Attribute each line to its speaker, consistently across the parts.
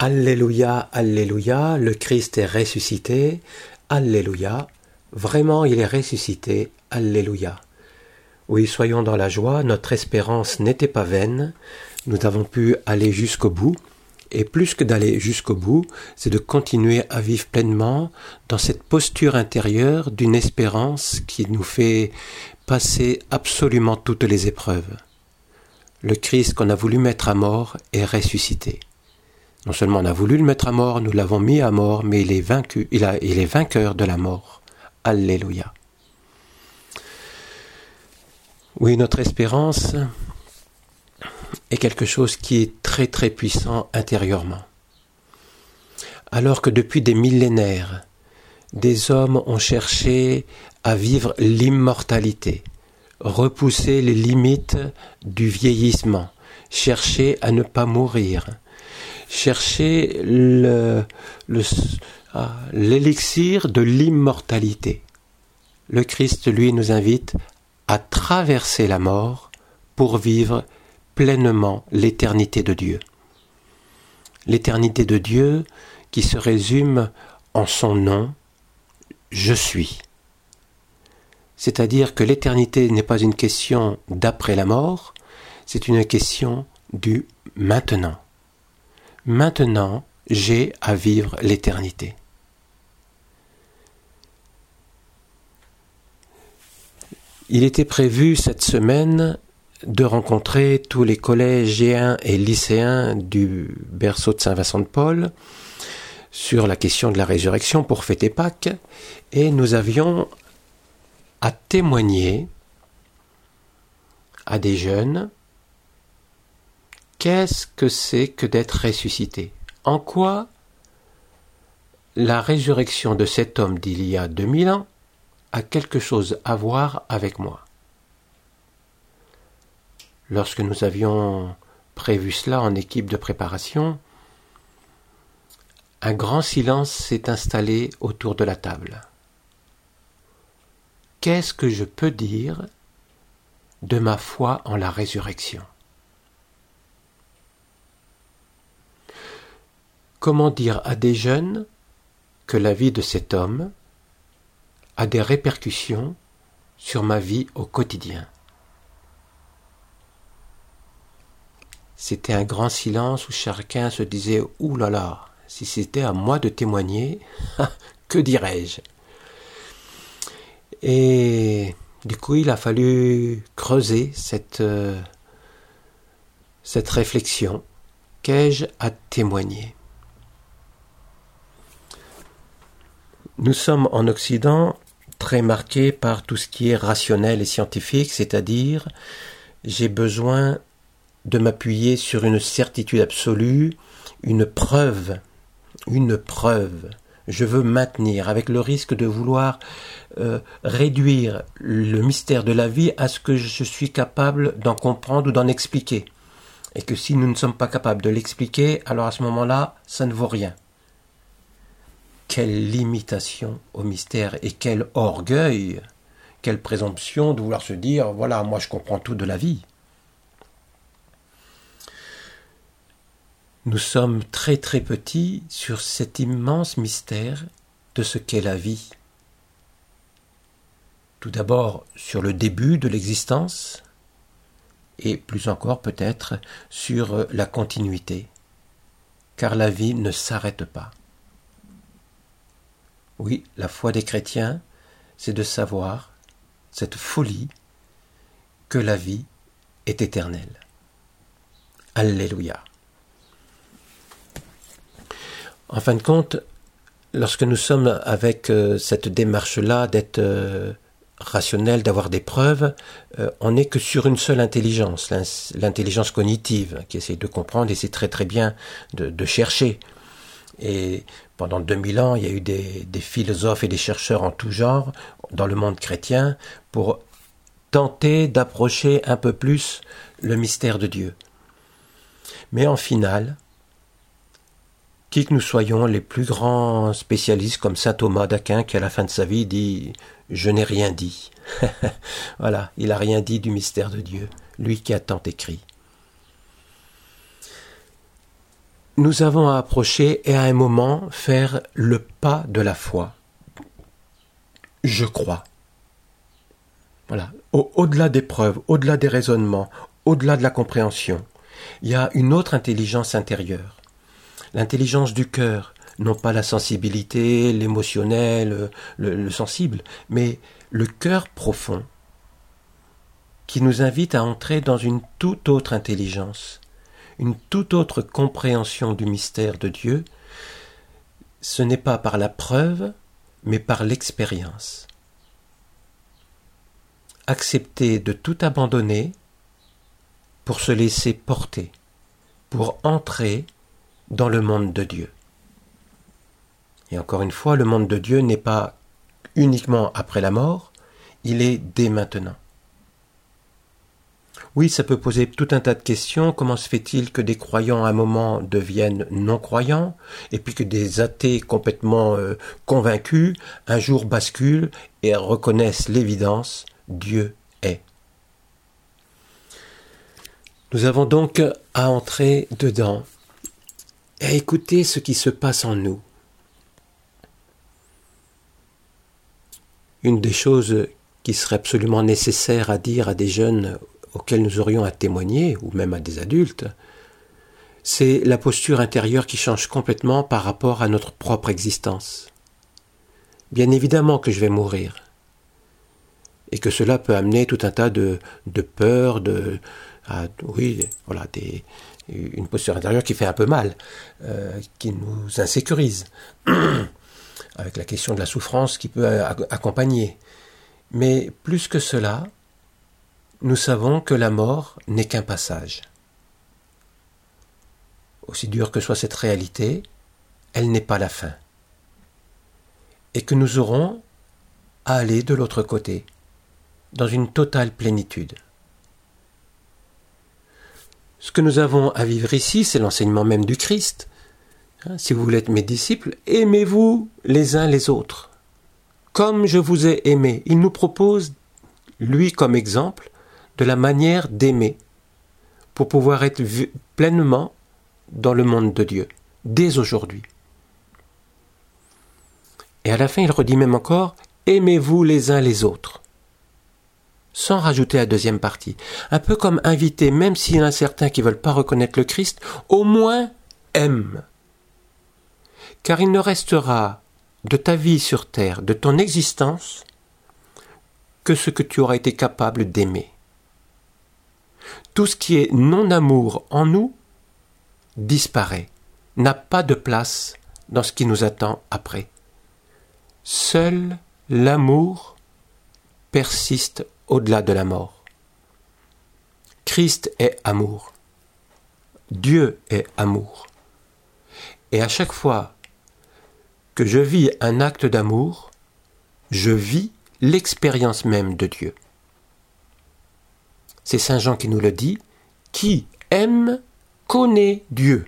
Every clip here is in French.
Speaker 1: Alléluia, Alléluia, le Christ est ressuscité, Alléluia, vraiment il est ressuscité, Alléluia. Oui, soyons dans la joie, notre espérance n'était pas vaine, nous avons pu aller jusqu'au bout, et plus que d'aller jusqu'au bout, c'est de continuer à vivre pleinement dans cette posture intérieure d'une espérance qui nous fait passer absolument toutes les épreuves. Le Christ qu'on a voulu mettre à mort est ressuscité. Non seulement on a voulu le mettre à mort, nous l'avons mis à mort, mais il est vaincu, il est vainqueur de la mort. Alléluia. Oui, notre espérance est quelque chose qui est très très puissant intérieurement. Alors que depuis des millénaires, des hommes ont cherché à vivre l'immortalité, repousser les limites du vieillissement, chercher à ne pas mourir, chercher l'élixir de l'immortalité. Le Christ, lui, nous invite à traverser la mort pour vivre pleinement l'éternité de Dieu. L'éternité de Dieu qui se résume en son nom, je suis. C'est-à-dire que l'éternité n'est pas une question d'après la mort, c'est une question du maintenant. Maintenant, j'ai à vivre l'éternité. Il était prévu cette semaine de rencontrer tous les collégiens et lycéens du berceau de Saint-Vincent-de-Paul sur la question de la résurrection pour fêter Pâques, et nous avions à témoigner à des jeunes qu'est-ce que c'est que d'être ressuscité. En quoi la résurrection de cet homme d'il y a 2000 ans a quelque chose à voir avec moi. Lorsque nous avions prévu cela en équipe de préparation, un grand silence s'est installé autour de la table. Qu'est-ce que je peux dire de ma foi en la résurrection ? Comment dire à des jeunes que la vie de cet homme a des répercussions sur ma vie au quotidien ? C'était un grand silence où chacun se disait « Ouh là là, si c'était à moi de témoigner, que dirais-je » Et du coup, il a fallu creuser cette réflexion. Qu'ai-je à témoigner ? Nous sommes en Occident très marqués par tout ce qui est rationnel et scientifique, c'est-à-dire j'ai besoin de m'appuyer sur une certitude absolue, une preuve. Je veux maintenir, avec le risque de vouloir réduire le mystère de la vie à ce que je suis capable d'en comprendre ou d'en expliquer. Et que si nous ne sommes pas capables de l'expliquer, alors à ce moment-là, ça ne vaut rien. Quelle limitation au mystère et quel orgueil, quelle présomption de vouloir se dire « Voilà, moi je comprends tout de la vie ». Nous sommes très très petits sur cet immense mystère de ce qu'est la vie. Tout d'abord sur le début de l'existence et plus encore peut-être sur la continuité, car la vie ne s'arrête pas. Oui, la foi des chrétiens, c'est de savoir, cette folie, que la vie est éternelle. Alléluia. En fin de compte, lorsque nous sommes avec cette démarche-là d'être rationnel, d'avoir des preuves, on n'est que sur une seule intelligence, l'intelligence cognitive, qui essaie de comprendre, et c'est très très bien de chercher. Et pendant 2000 ans, il y a eu des philosophes et des chercheurs en tout genre dans le monde chrétien pour tenter d'approcher un peu plus le mystère de Dieu. Mais en finale, qui que nous soyons, les plus grands spécialistes comme saint Thomas d'Aquin qui à la fin de sa vie dit « Je n'ai rien dit ». Voilà, il n'a rien dit du mystère de Dieu, lui qui a tant écrit. nous avons à approcher et à un moment faire le pas de la foi. Je crois. Voilà. Au-delà des preuves, au-delà des raisonnements, au-delà de la compréhension, il y a une autre intelligence intérieure. L'intelligence du cœur, non pas la sensibilité, l'émotionnel, le sensible, mais le cœur profond, qui nous invite à entrer dans une toute autre intelligence, une toute autre compréhension du mystère de Dieu. Ce n'est pas par la preuve, mais par l'expérience. Accepter de tout abandonner pour se laisser porter, pour entrer dans le monde de Dieu. Et encore une fois, le monde de Dieu n'est pas uniquement après la mort, il est dès maintenant. Oui, ça peut poser tout un tas de questions. Comment se fait-il que des croyants à un moment deviennent non-croyants, et puis que des athées complètement convaincus, un jour basculent et reconnaissent l'évidence, Dieu est. Nous avons donc à entrer dedans et à écouter ce qui se passe en nous. Une des choses qui serait absolument nécessaire à dire à des jeunes auxquels nous aurions à témoigner, ou même à des adultes, c'est la posture intérieure qui change complètement par rapport à notre propre existence. Bien évidemment que je vais mourir, et que cela peut amener tout un tas de peurs, une posture intérieure qui fait un peu mal, qui nous insécurise, avec la question de la souffrance qui peut accompagner. Mais plus que cela, nous savons que la mort n'est qu'un passage. Aussi dure que soit cette réalité, elle n'est pas la fin. Et que nous aurons à aller de l'autre côté, dans une totale plénitude. Ce que nous avons à vivre ici, c'est l'enseignement même du Christ. Si vous voulez être mes disciples, aimez-vous les uns les autres, comme je vous ai aimés. Il nous propose, lui comme exemple, de la manière d'aimer, pour pouvoir être pleinement dans le monde de Dieu, dès aujourd'hui. Et à la fin, il redit même encore, aimez-vous les uns les autres, sans rajouter la deuxième partie. Un peu comme inviter, même s'il y en a certains qui ne veulent pas reconnaître le Christ, au moins aime. Car il ne restera de ta vie sur terre, de ton existence, que ce que tu auras été capable d'aimer. Tout ce qui est non-amour en nous disparaît, n'a pas de place dans ce qui nous attend après. Seul l'amour persiste au-delà de la mort. Christ est amour. Dieu est amour. Et à chaque fois que je vis un acte d'amour, je vis l'expérience même de Dieu. C'est Saint Jean qui nous le dit, qui aime connaît Dieu.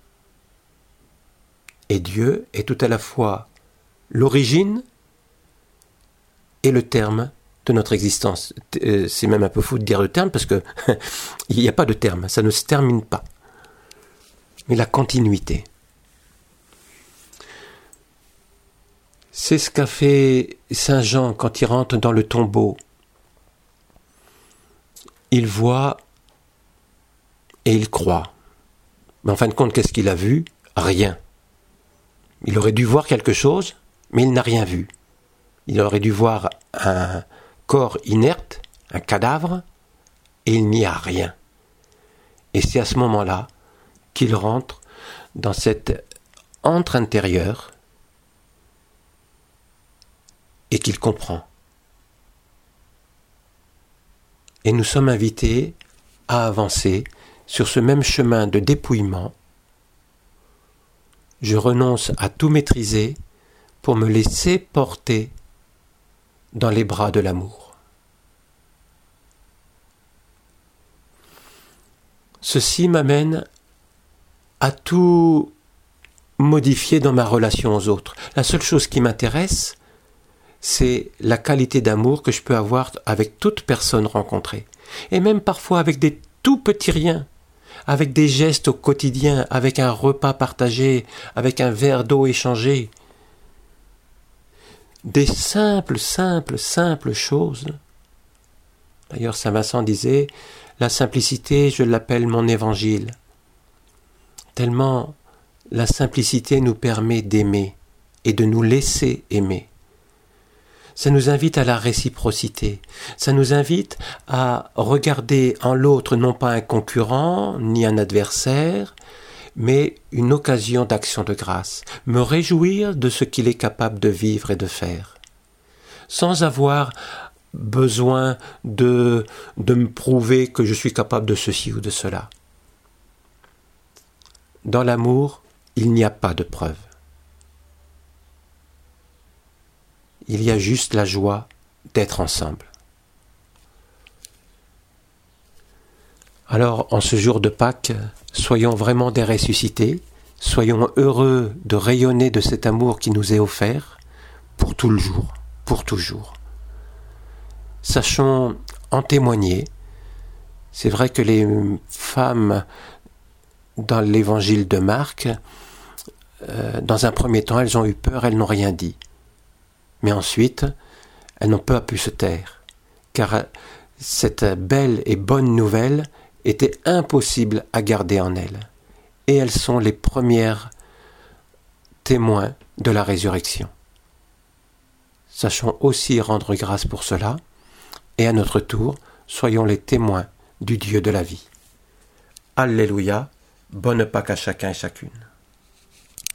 Speaker 1: Et Dieu est tout à la fois l'origine et le terme de notre existence. C'est même un peu fou de dire le terme parce que il n'y a pas de terme, ça ne se termine pas. Mais la continuité. C'est ce qu'a fait Saint Jean quand il rentre dans le tombeau. Il voit et il croit. Mais en fin de compte, qu'est-ce qu'il a vu? Rien. Il aurait dû voir quelque chose, mais il n'a rien vu. Il aurait dû voir un corps inerte, un cadavre, et il n'y a rien. Et c'est à ce moment-là qu'il rentre dans cette antre intérieure et qu'il comprend. Et nous sommes invités à avancer sur ce même chemin de dépouillement. Je renonce à tout maîtriser pour me laisser porter dans les bras de l'amour. Ceci m'amène à tout modifier dans ma relation aux autres. La seule chose qui m'intéresse, c'est la qualité d'amour que je peux avoir avec toute personne rencontrée. Et même parfois avec des tout petits riens, avec des gestes au quotidien, avec un repas partagé, avec un verre d'eau échangé. Des simples choses. D'ailleurs, Saint Vincent disait, la simplicité, je l'appelle mon évangile. Tellement la simplicité nous permet d'aimer et de nous laisser aimer. Ça nous invite à la réciprocité. Ça nous invite à regarder en l'autre non pas un concurrent ni un adversaire, mais une occasion d'action de grâce. Me réjouir de ce qu'il est capable de vivre et de faire. Sans avoir besoin de me prouver que je suis capable de ceci ou de cela. Dans l'amour, il n'y a pas de preuve. Il y a juste la joie d'être ensemble. Alors, en ce jour de Pâques, soyons vraiment des ressuscités, soyons heureux de rayonner de cet amour qui nous est offert pour tout le jour, pour toujours. Sachons en témoigner. C'est vrai que les femmes dans l'évangile de Marc, dans un premier temps, elles ont eu peur, elles n'ont rien dit. Mais ensuite, elles n'ont pas pu se taire, car cette belle et bonne nouvelle était impossible à garder en elles. Et elles sont les premières témoins de la résurrection. Sachons aussi rendre grâce pour cela, et à notre tour, soyons les témoins du Dieu de la vie. Alléluia, bonne Pâques à chacun et chacune.